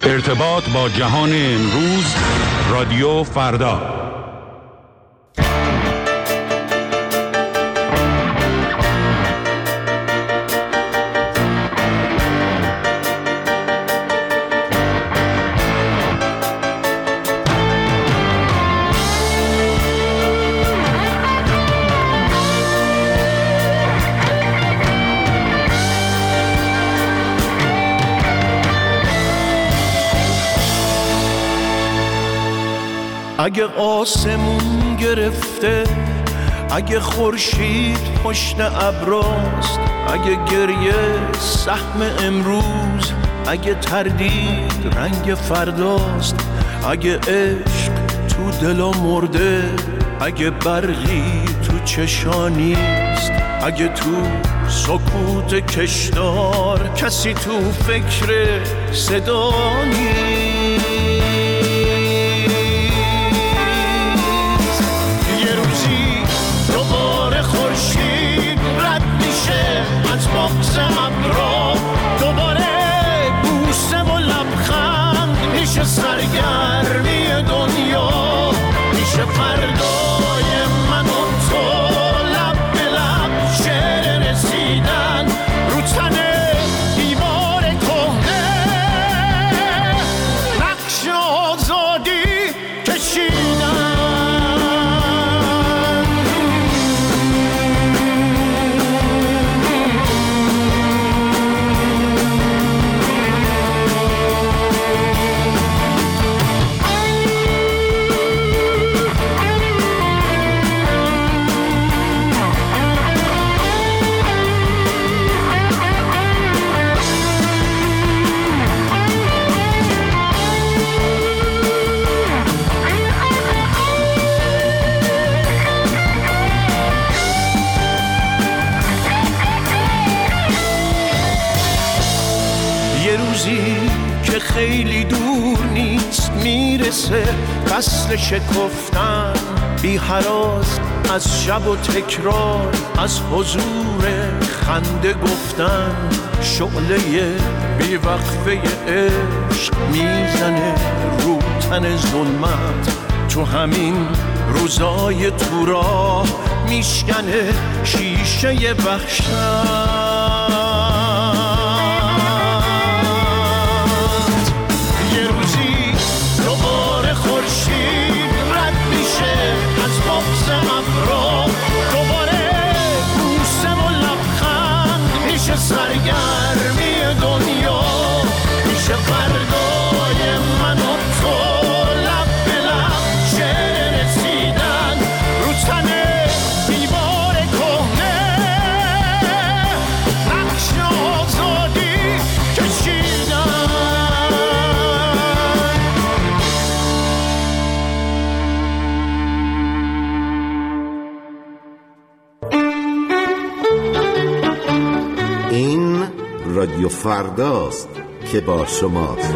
ارتباط با جهان امروز، رادیو فردا. اگه آسمون گرفته، اگه خورشید پشت ابراست، اگه گریه سهم امروز، اگه تردید رنگ فرداست، اگه عشق تو دلا مرده، اگه برقی تو چشانیست، اگه تو سکوت کشدار کسی تو فکر صدا نیست، از بغض ابرا دوباره بوسه و لبخند میشه، سرگرمی دنیا میشه، فردای من و تو لب به لب شعر رسیدن رو تن دیوار کهنه، نقش آزادی کشیدن. که خیلی دور نیست میرسه فصل شکفتن، بی هراس از شب و تکرار، از حضور خنده گفتن، شعله بی وقفه عشق میزنه رو تن ظلمت، تو همین روزای تو راه میشکنه شیشه وحشت. از بغض ابرا دوباره بوسه و لبخند میشه، سرگرمی دنیا میشه، فردای من و تو لب به لب شعر رسیدن رو تن دیوار کهنه، نقش آزادی کشیدن. رادیو فرداست که با شماست.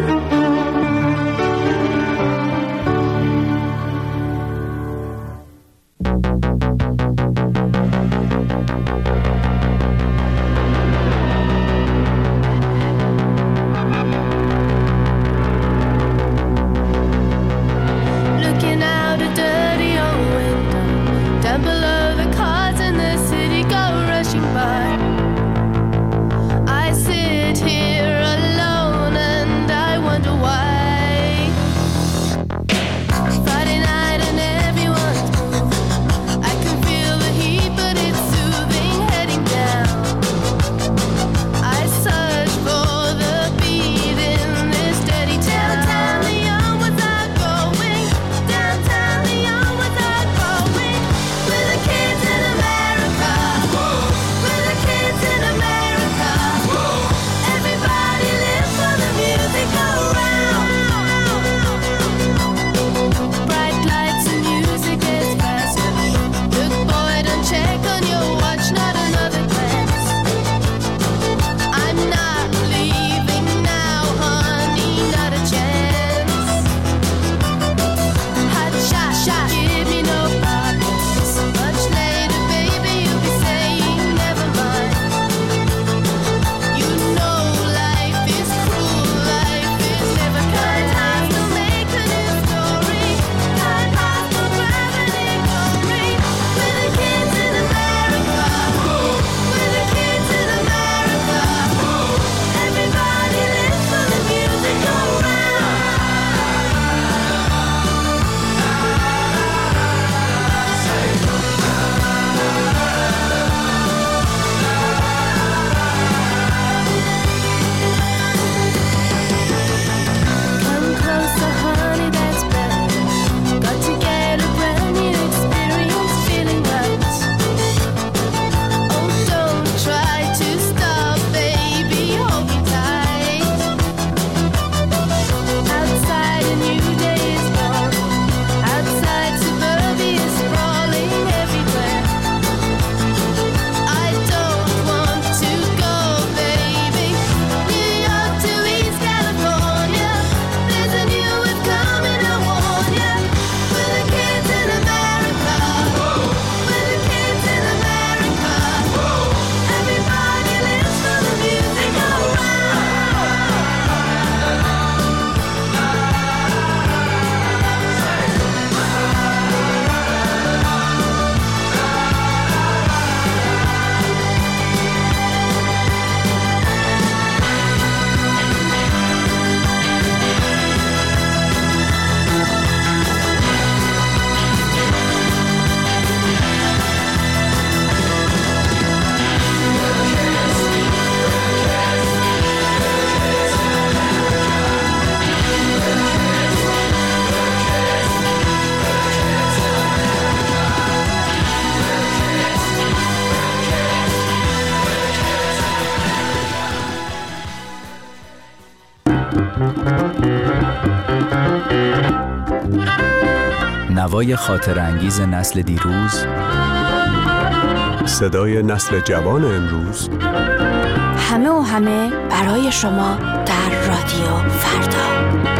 I sit here alone and I wonder نوای خاطر انگیز نسل دیروز، صدای نسل جوان امروز، همه و همه برای شما در رادیو فردا.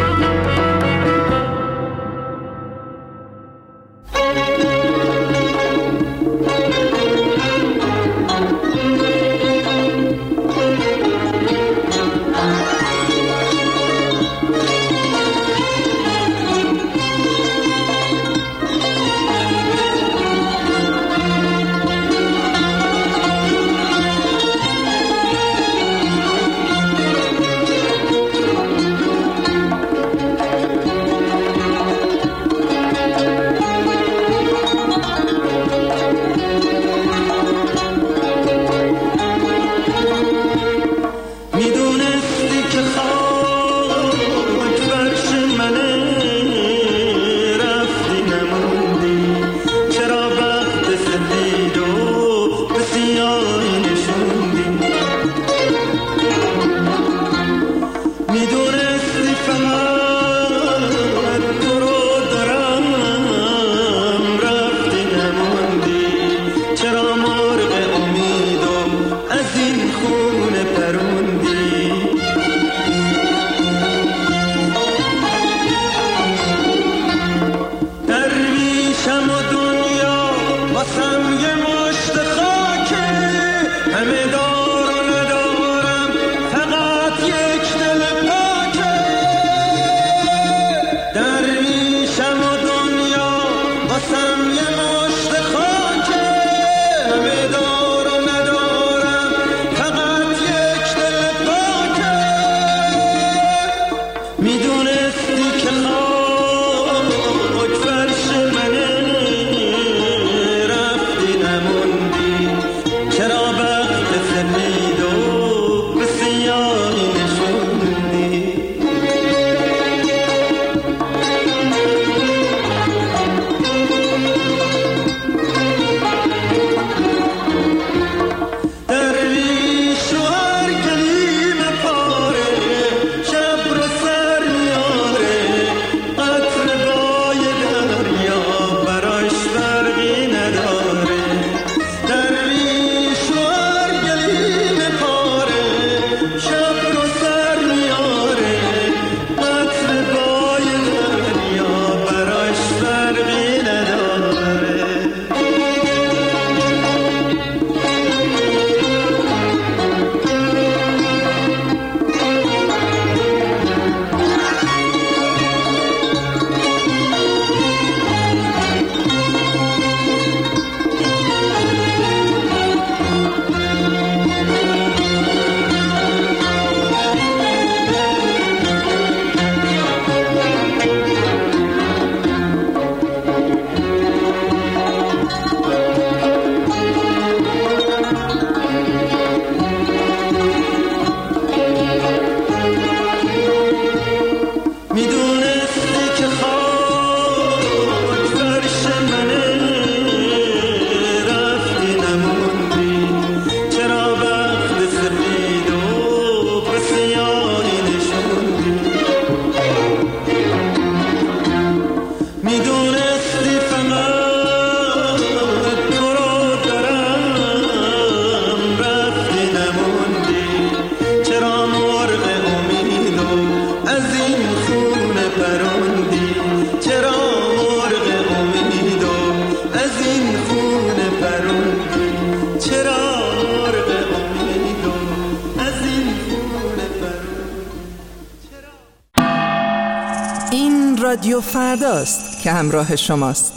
رادیو فرداست که همراه شماست.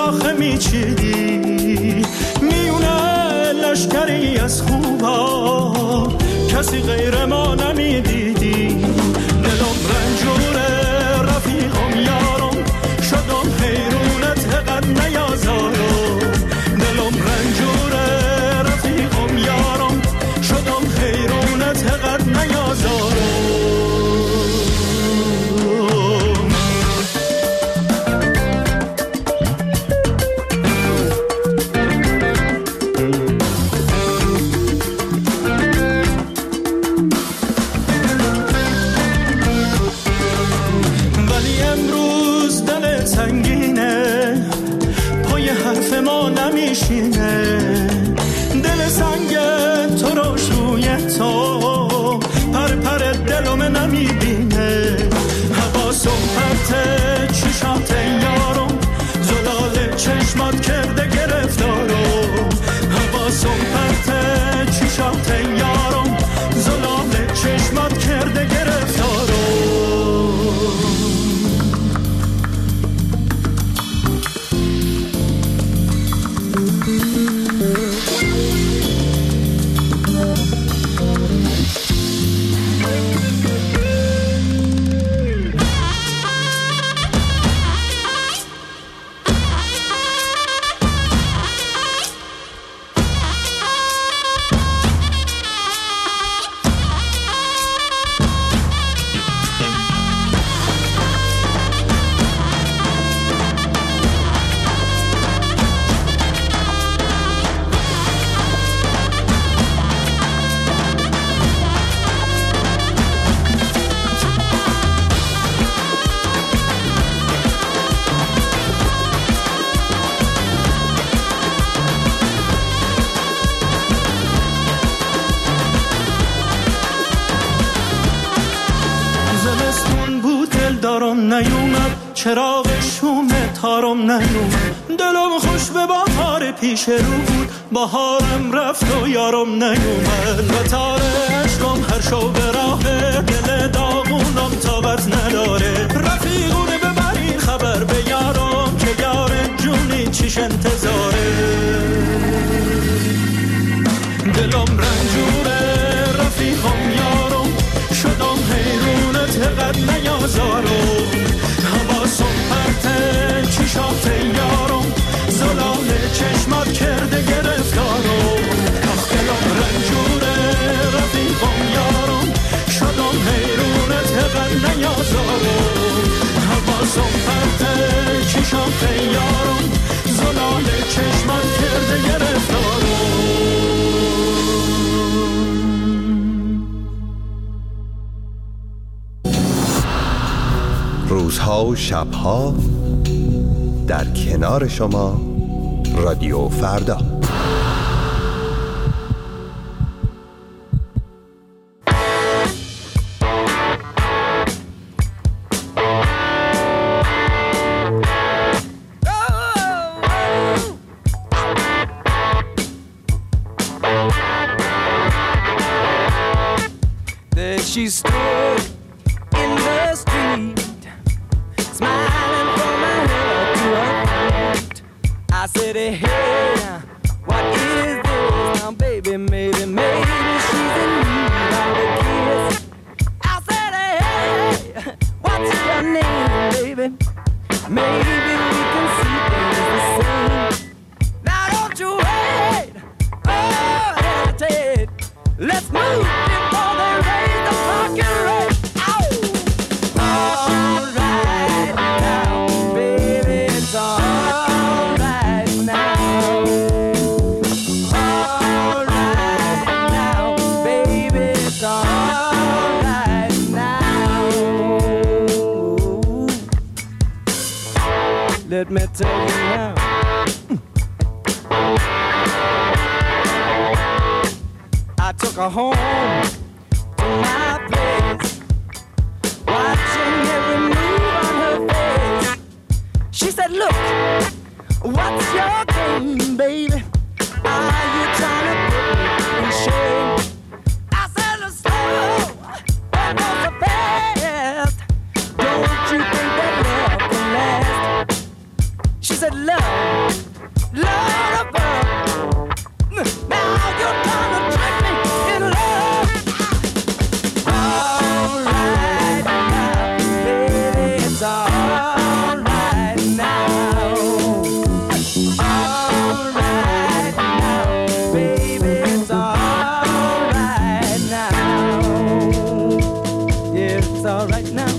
شاخه میچیدی میونه لشکری از خوبا کسی غیر ما نمیدیدی. دلم رنجوره رفیقم یارم شدم حیرونت قد نیازارم. دلم رنجوره رفیقم یارم شدم حیرونت قد نیازارم. دل سنگ تو روش روی تو پر پر دلم نمیبینه. حواسم پرته چشات یارم زلال چشمات کرده گرفتارم. حواسم پرته چشات یارم زلال چشمات کرده گرفتارم. چراغ شوم تارم نیومد. دلم خوش به بهار پیش رو بود بهارم رفت و یارم نیومد. و تار عشقم هر شو به راه دل داغونم طاقت نداره. رفیقونه ببرین خبر به یارم که یار جونی چیش انتظاره. دلم رنجوره رفیقم یارم شدم حیرونت قد نیازارم. حواسم پرته چشات یارم زلال چشمات کرده گرفتارم. آخ دلم رنجوره رفیقم یارم شدم حیرونت قد نیازارم. حواسم پرته چشات یارم زلال چشمات کرده گرفتارم. روزها و شبها در کنار شما رادیو فردا. There she stood in the street, smiling from her head to her feet. I said, hey, what is this now, baby? Maybe she's in need of a kiss. I said, hey, what's your name, baby? Maybe we can see things the same. Now don't you wait, oh, hesitate. Let's move before they raise the fucking rate. Let me tell you now. I took her home to my place, watching every move on her face. She said, look, what's your game, baby? Are you trying to put me in shame? I said, let's slow, but not so fast. Don't you think that love can last? She said, said, love, Lord above. Now you're trying to trick me in love. All right now, baby, it's all right now. All right now, baby, it's all right now. Yeah, it's all right now.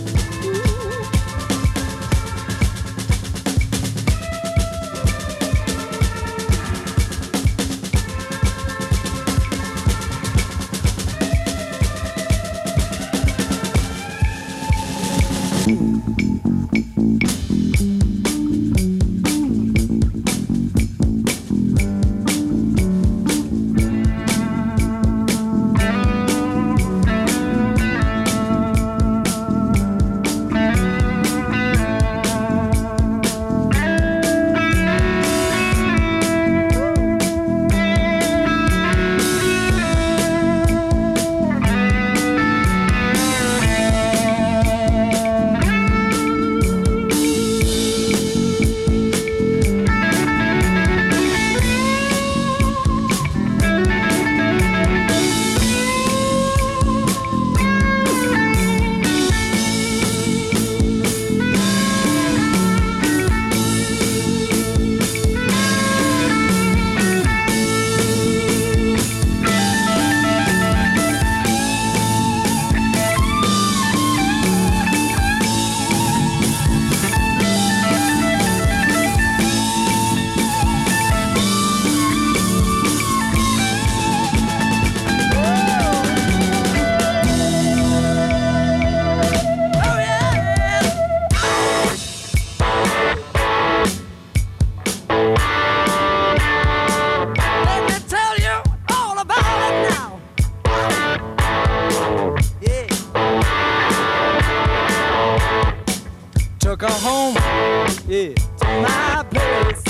Took her home, yeah, to my place,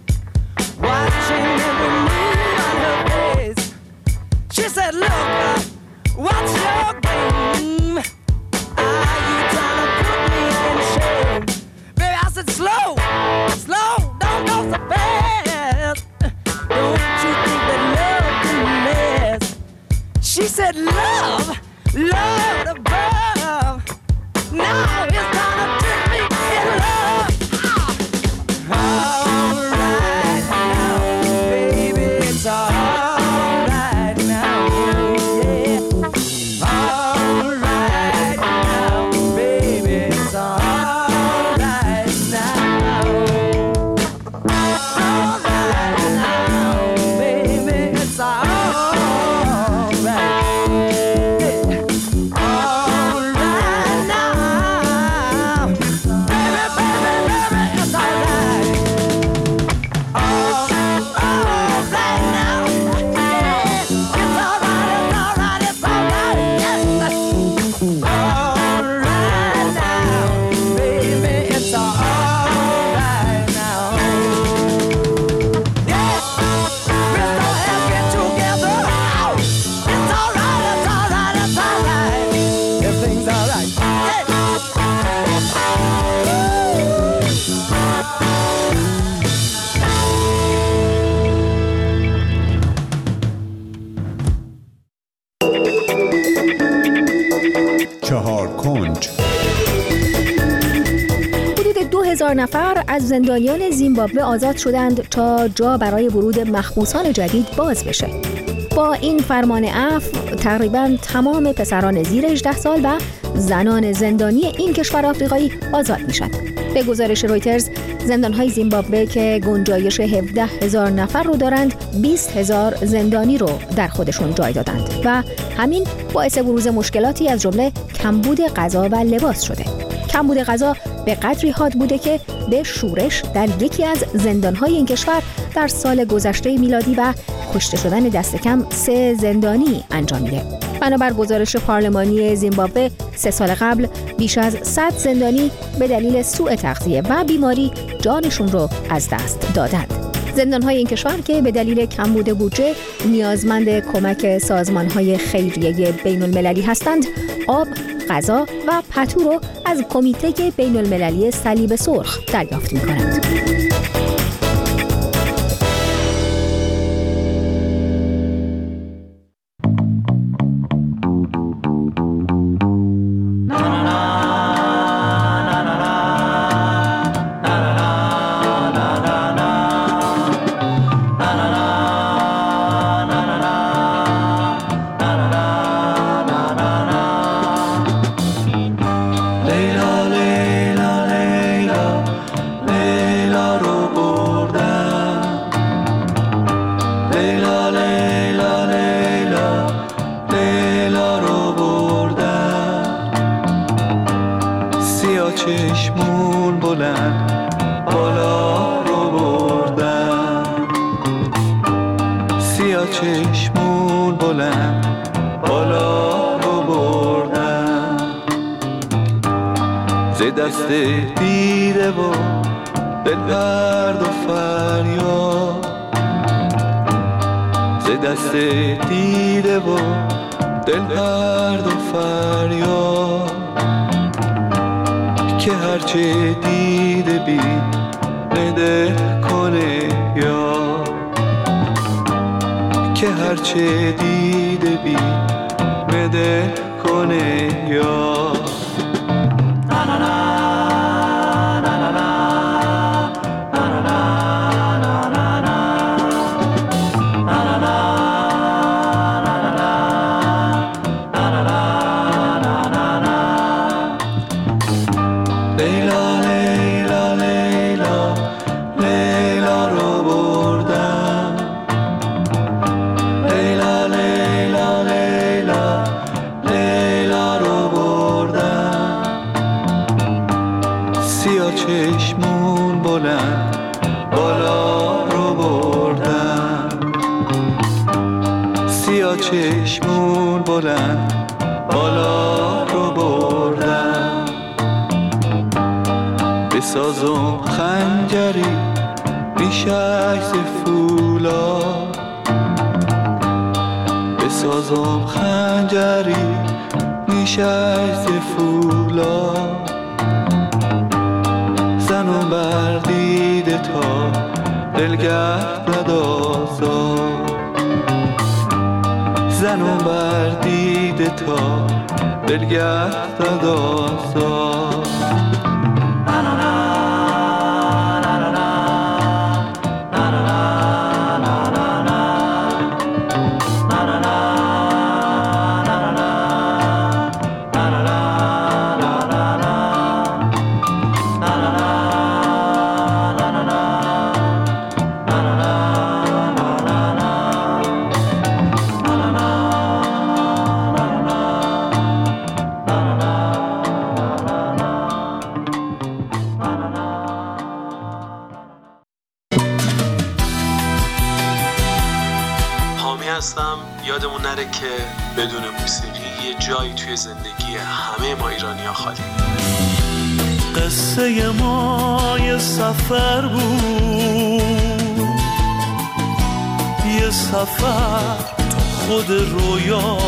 watching every move on her face. She said, look, what's your game? Are you trying to put me in shame? Baby, I said, slow, slow, don't go so fast. Don't you think that love can last? She said, love, love above. Now it's time to trick me in love. All right now, baby, it's all right now, yeah. All right now, baby, it's all right now. All right now, baby, it's all right. حدود 2000 نفر از زندانیان زیمبابوه آزاد شدند تا جا برای ورود محبوسان جدید باز بشه. با این فرمان عفو تقریباً تمام پسران زیر 18 سال و زنان زندانی این کشور آفریقایی آزاد میشن. به گزارش رویترز زندان‌های زیمبابوه که گنجایش 17,000 نفر رو دارند 20,000 زندانی رو در خودشون جای دادند و همین باعث بروز مشکلاتی از جمله کمبود غذا و لباس شده. کمبود غذا به قدری حاد بوده که به شورش در یکی از زندان‌های این کشور در سال گذشته میلادی و کشته شدن دست کم 3 زندانی انجام میده. بنابر گزارش پارلمانی زیمبابوه 3 سال قبل بیش از 100 زندانی به دلیل سوء تغذیه و بیماری جانشون رو از دست دادند. زندان‌های این کشور که به دلیل کمبود بودجه نیازمند کمک سازمان‌های خیریه بین‌المللی هستند، آب غذا و پتو رو از کمیته بین المللی صلیب سرخ دریافت می‌کنند. چشمون بلند بالا رو بردن، سیاه چشمون بلند بالا رو بردن، ز دست دیده و دل درد و فریاد، ز دست دیده و دل درد و فریاد، که هرچه دیده بی نده کنه یا، که هرچه دیده بی نده کنه یا. چشمون بلند بالا رو بردن، سیاه چشمون بلند بالا رو بردن، بسازم خنجری ریشش ز فولاد، بسازم خنجری ریشش ز فولاد، زنم بر دیده تا دلگرد آزاد، زنم بر دیده تا دلگرد آزاد. هستم. یادمون نره که بدون موسیقی یه جایی توی زندگی همه ما ایرانی‌ها خالی. قصه ما یه سفر بود، یه سفر تو خود رویا،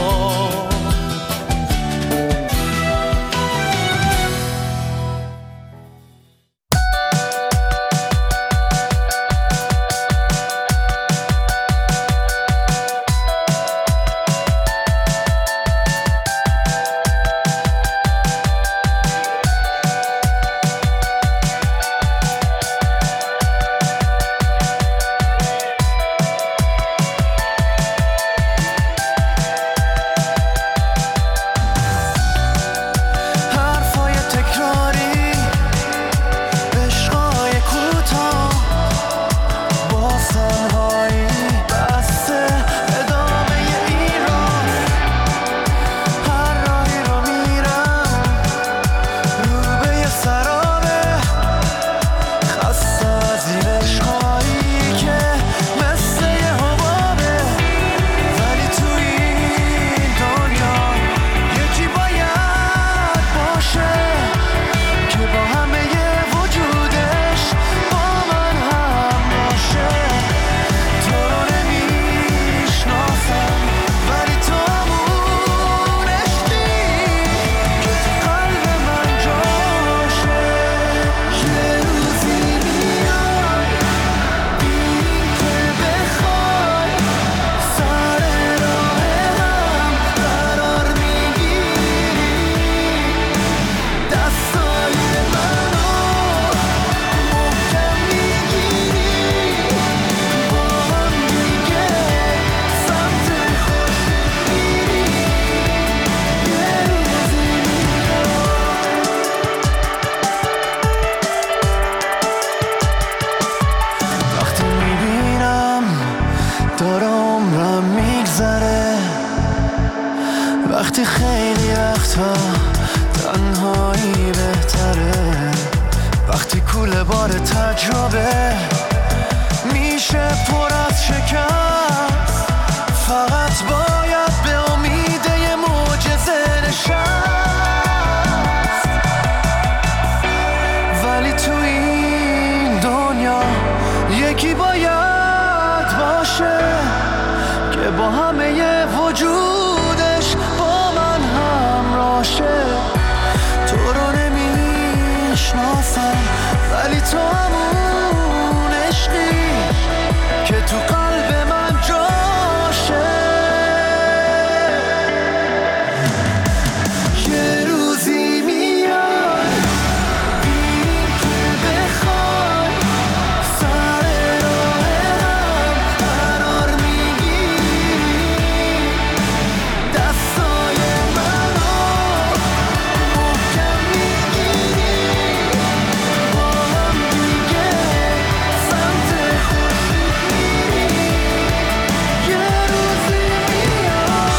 بار تجربه میشه پر از شکست، فقط باید به امید یه معجزه نشست. ولی تو این دنیا یکی باید باشه که با همه وجودش با من همراه شه. تو رو نمیشناسم ولی تو همون عشقی که تو قلب من جاشه. یه روزی میاد ببینیم که بخوای سر راه هم قرار میگیری، دستای منو محکم میگیری، با هم دیگه سمت خورشید میریم. یه روزی میاد.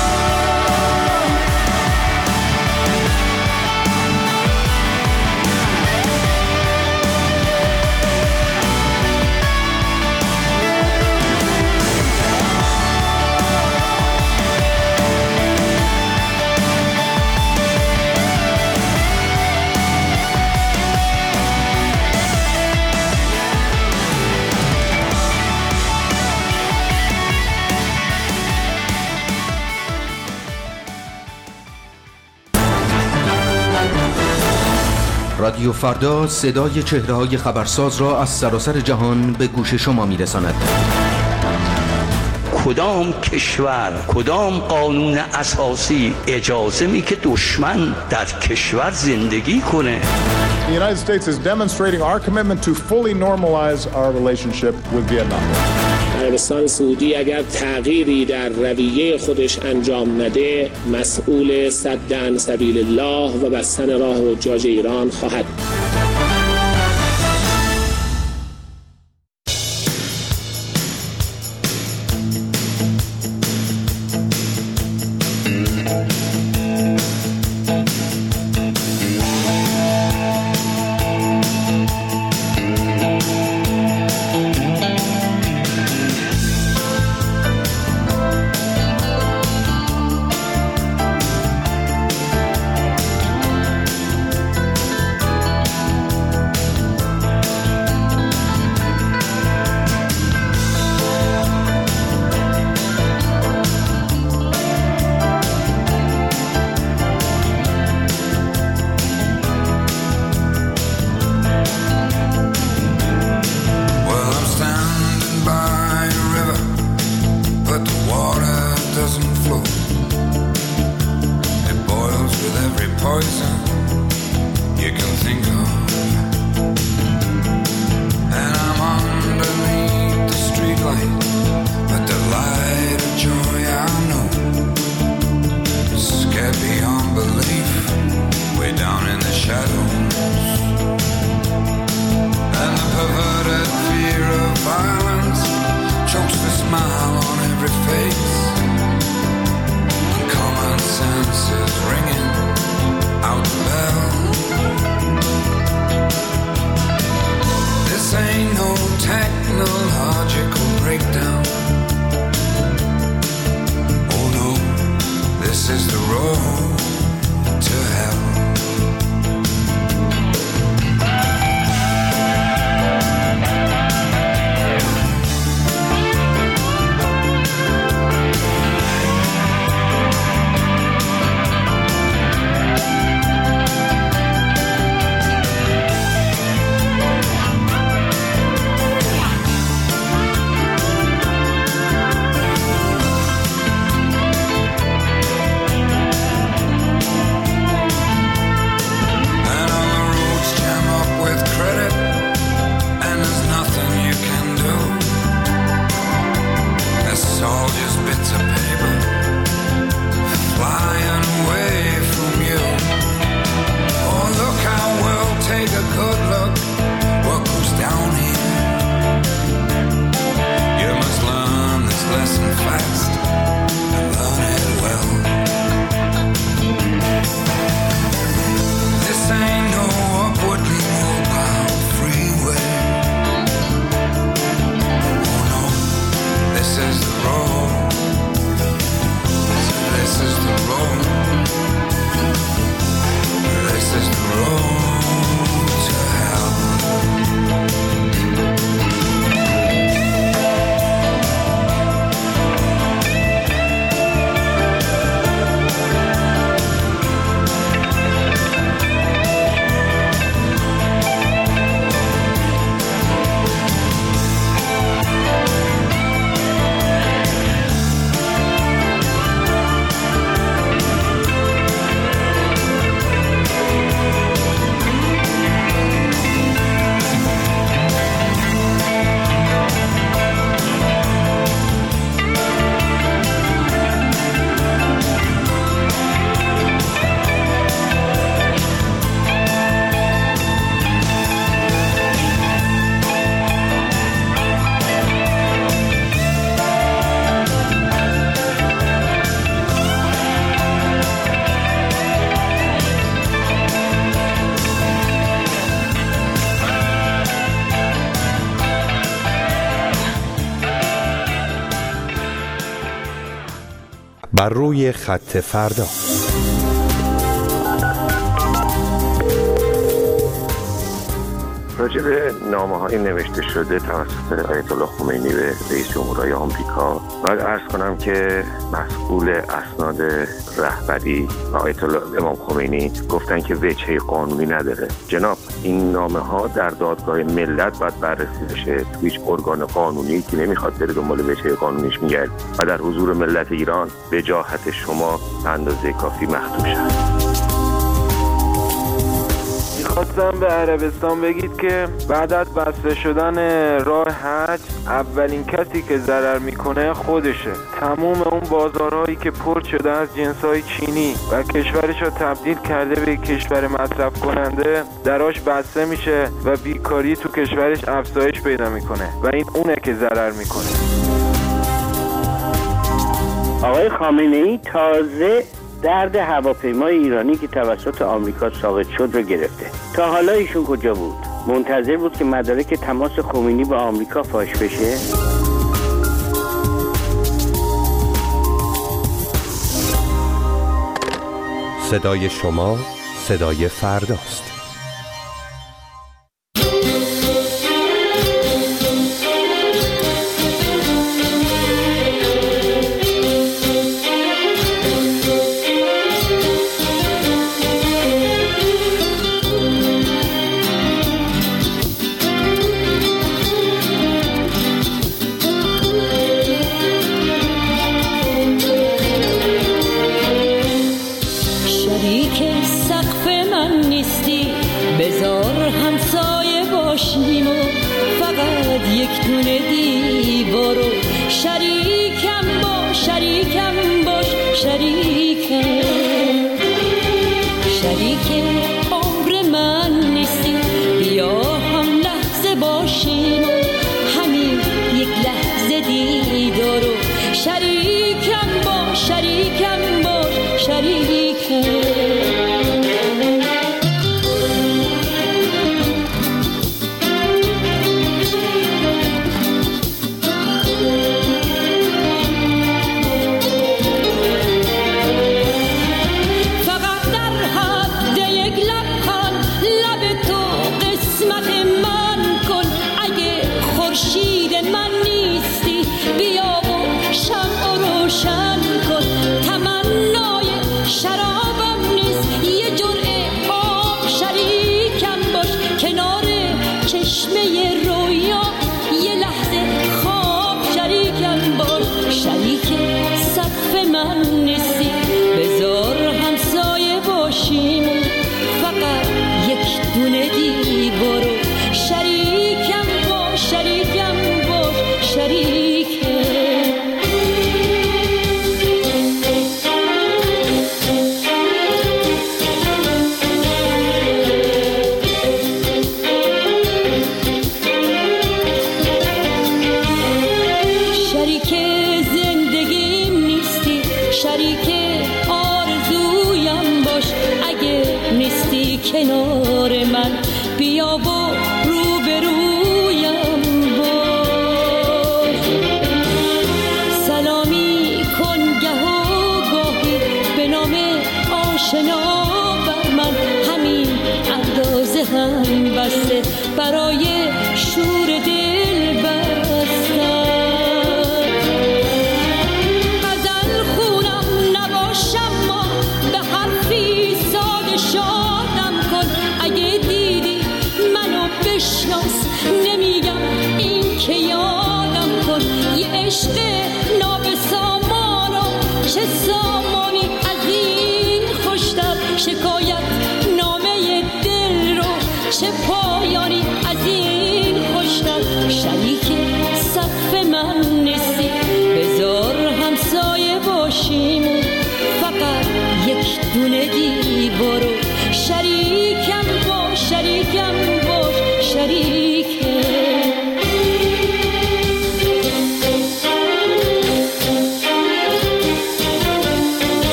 رادیو فردا صدای چهره‌های خبرساز را از سراسر جهان به گوش شما می‌رساند. کدام کشور، کدام قانون اساسی اجازه می که دشمن در کشور زندگی کنه؟ The United States is demonstrating our commitment to fully normalize our relationship with Vietnam. عربستان سعودی اگر تغییری در رویه خودش انجام نده، مسئول سد سبیل الله و بستن راه حجاج ایران خواهد. بر روی خط فردا. راجع به نامه‌های نوشته شده توسط آیت الله خمینی به رئیس جمهوری آمریکا باید عرض کنم که مسئول اسناد رهبری آیت الله امام خمینی گفتن که وجهه قانونی نداره. جناب، این نامه‌ها در دادگاه ملت باید بررسی بشه. هیچ ارگان قانونی که نمیخواد بره دنبال وجهه قانونیش میگرد و در حضور ملت ایران وجاهت شما اندازه کافی مخدوش است. خواستم به عربستان بگید که بعد از بسته شدن راه حج اولین کسی که ضرر میکنه خودشه. تموم اون بازارهایی که پر شده از جنسای چینی و کشورش رو تبدیل کرده به کشور مصرف کننده دراش بسته میشه و بیکاری تو کشورش افزایش پیدا میکنه و این اونه که ضرر میکنه. آقای خامنه‌ای تازه درد هواپیمای ایرانی که توسط آمریکا ساقط شد رو گرفته. تا حالا ایشون کجا بود؟ منتظر بود که مدارک تماس خمینی با آمریکا فاش بشه؟ صدای شما صدای فرداست.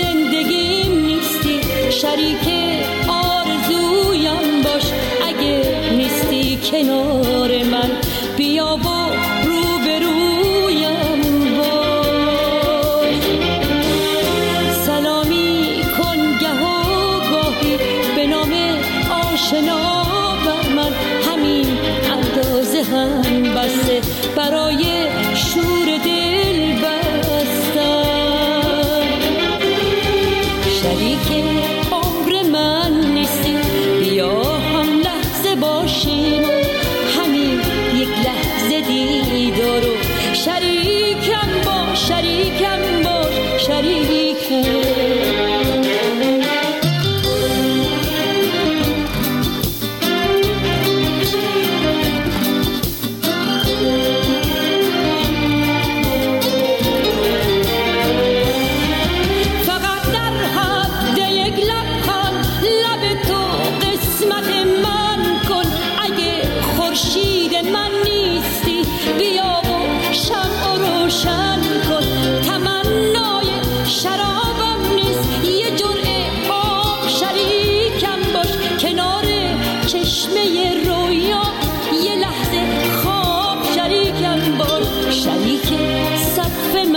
شریک آرزویم باش اگه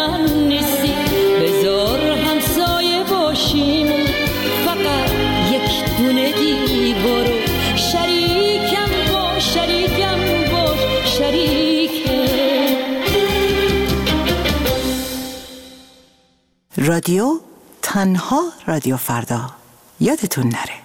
من نیستی، بذار همسایه باشیم، فقط یک دونه دیوارو شریکم باش، شریکم باش، شریکم. رادیو تنها رادیو فردا، یادتون نره.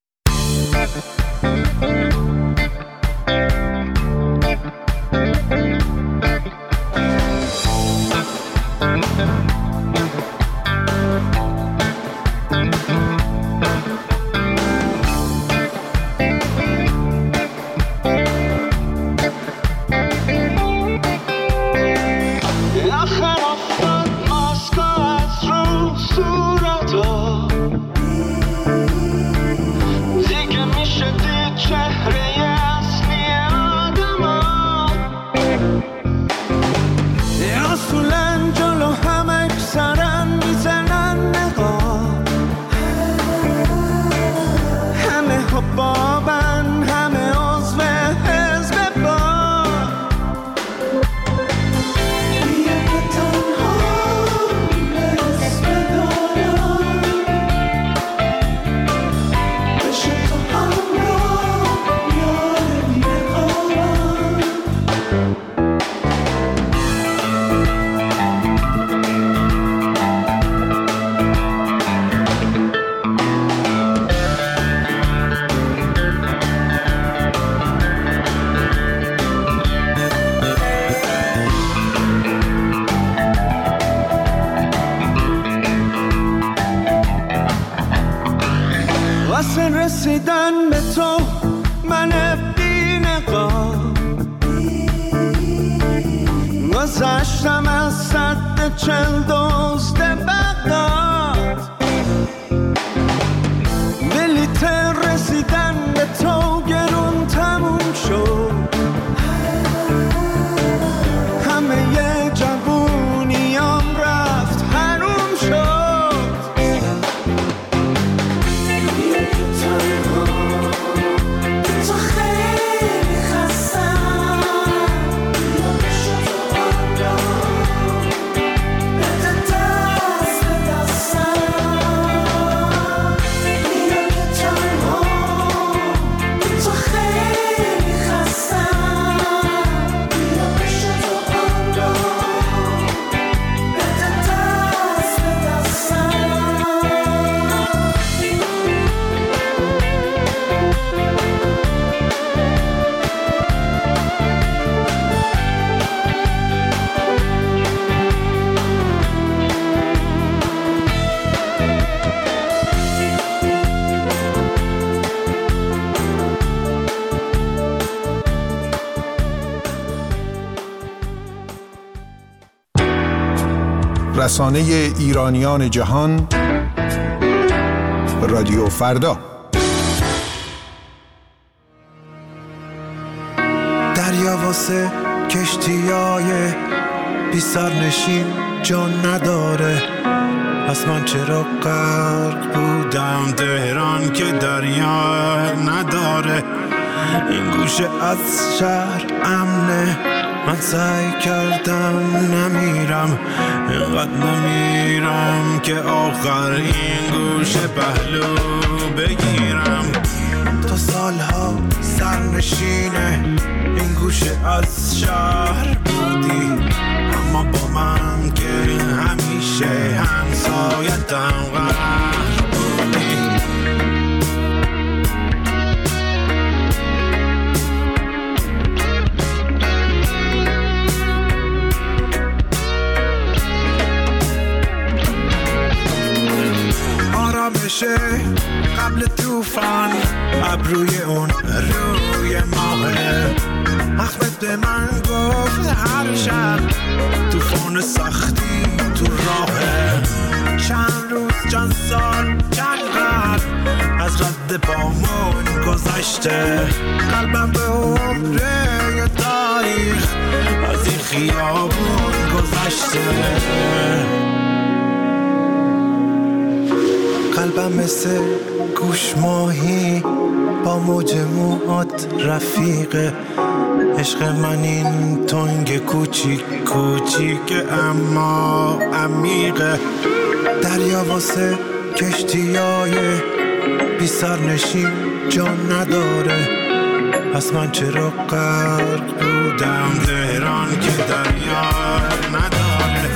رسیدن به تو من بی نقاب، گذشتم از سد 40 دزد بغداد، بلیت رسیدن به تو گرون تموم شد، همه ی جوونیام رفت حروم شد. رسانه ایرانیان جهان، رادیو فردا. دریا واسه کشتیای بی سرنشین جان نداره، پس من چرا غرق بودم تهران که دریا نداره. این گوشه از شهر امنه، من سعی کردم نمیرم، اینقدر نمیرم که آخر این گوشه پهلو بگیرم. تا سالها سرنشینه این گوشه از شهر بودی، اما با من که همیشه همسایتم غرق بودی. آرامشه قبل طوفان، ابروی اون روی ماهه. احمد به من گفت هر شب طوفان سختی تو راهه. چند روز چند سال چند قرن از رد پامون گذشته، قلبم به عمره تاریخ از این خیابون گذشته. قلبم مثل گوش ماهی با موج موهات رفیقه، عشق من این تنگ کوچیک کوچیک اما عمیقه. دریا واسه کشتیای بی سرنشین جان نداره. پس من چرا غرق بودم تهران که دریا نداره.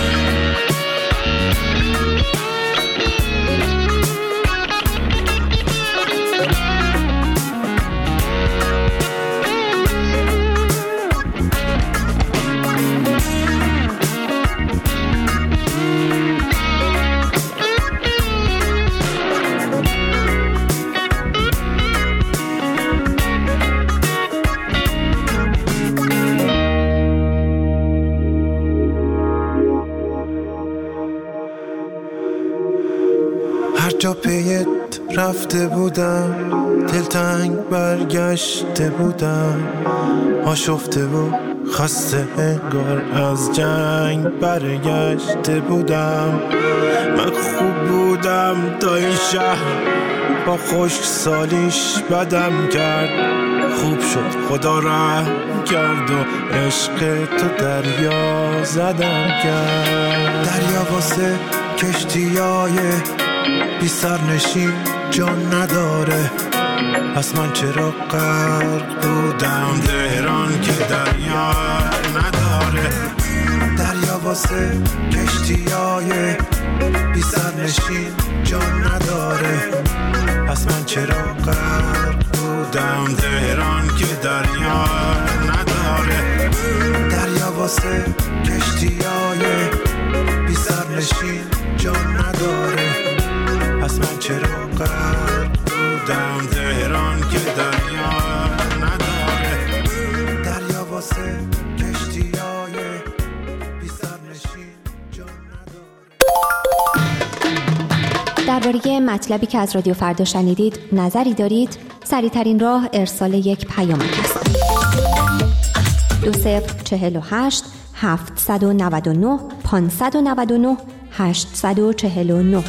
جا پیت رفته بودم، دلتنگ برگشته بودم، آشفته و خسته انگار از جنگ برگشته بودم. من خوب بودم تا این شهر با خشک سالیش بدم کرد. خوب شد خدا رحم کرد و عشق تو دریا زدم کرد. دریا واسه کشتیای بی سرنشین جان نداره. پس من چرا غرق بودم تهران که دریا نداره. دریا واسه کشتیای بی سرنشین جان نداره. پس من چرا غرق بودم تهران که دریا نداره. دریا واسه کشتیای بی سرنشین جان نداره. پس من چرا غرق بودم تهران که دریا نداره. دریا واسه کشتیای بی سرنشین جان نداره. درباره مطلبی که از رادیو فردا شنیدید نظری دارید؟ سریع‌ترین راه ارسال یک پیامک است. 2048 799 599 849.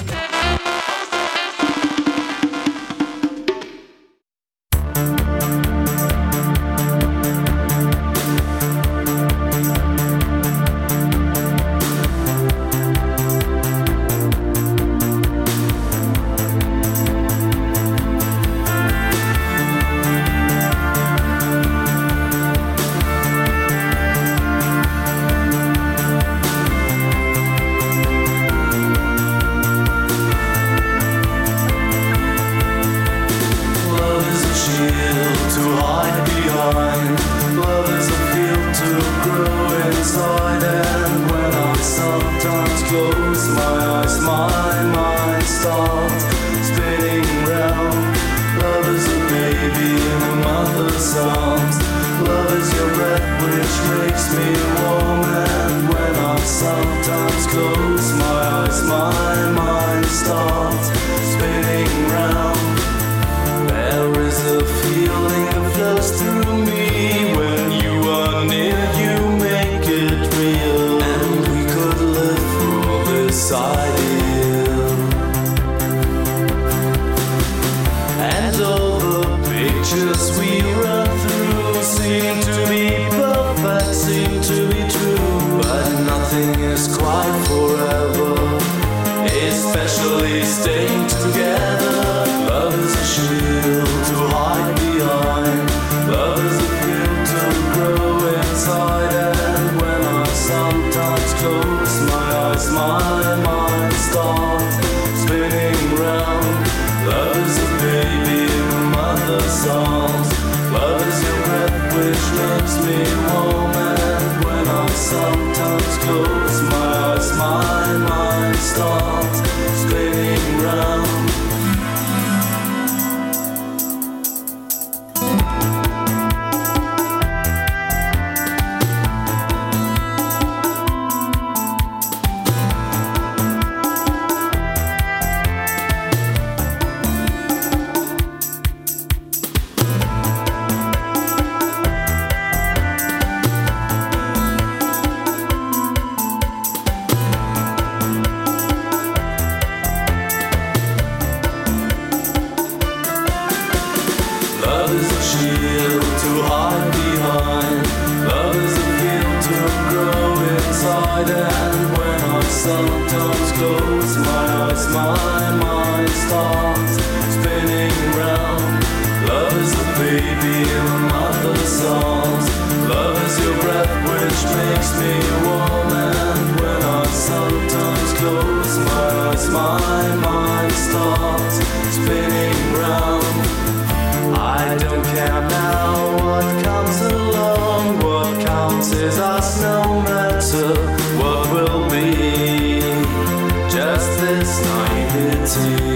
sometimes close my eyes, my mind starts spinning round. Love is the baby in the mother's songs. Love is your breath which makes me warm. And when I sometimes close my eyes, my mind starts spinning round. I don't care now what comes along. What counts is us, no matter what will be. Just this naivety.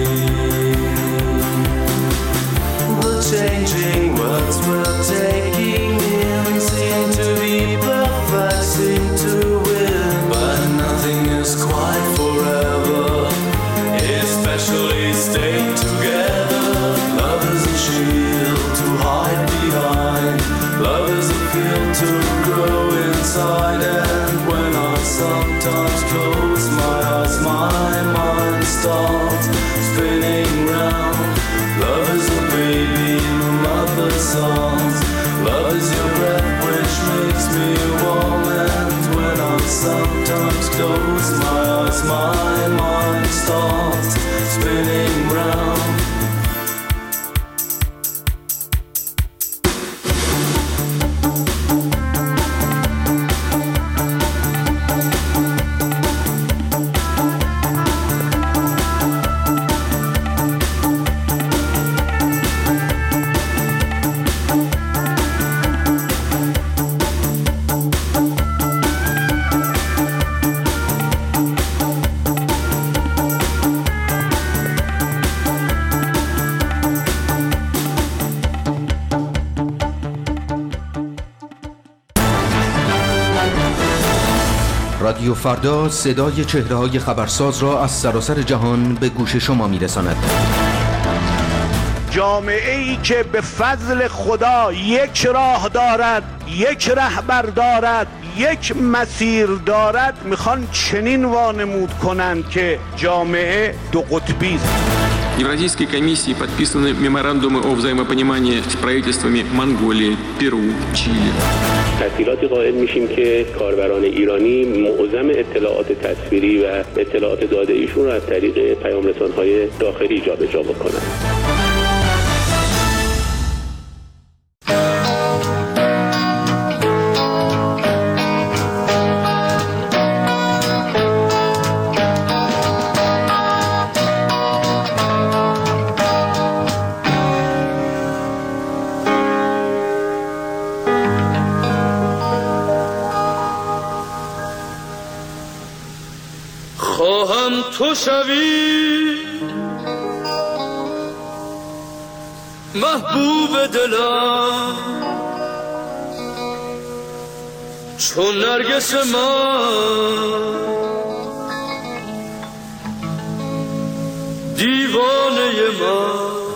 The changing words we're taking in seem to be perfect, seem to win. But nothing is quite forever, especially staying together. Love is a shield to hide behind. Love is a field to grow inside. And when I sometimes close my eyes, my mind starts spinning round. Love is a baby in the mother's songs. Love is your breath which makes me warm. And when I sometimes close my eyes, my mind starts spinning round. رادیو فردا صدای چهره‌های خبرساز را از سراسر جهان به گوش شما می‌رساند. جامعه‌ای که به فضل خدا یک راه دارد، یک رهبر دارد، یک مسیر دارد، میخوان چنین وانمود کنند که جامعه دو قطبی است. Евразийской комиссии подписаны меморандумы о взаимопонимании с правительствами Монголии, Перу, Чили. تسهیلاتی قائل میشیم که کاربران ایرانی معظم اطلاعات تصویری و اطلاعات داده ایشون را از طریق پیام‌رسان‌های داخلی جابجا بکنند. خواهم تو شوی محبوب دلم چون نرگس من دیوانه من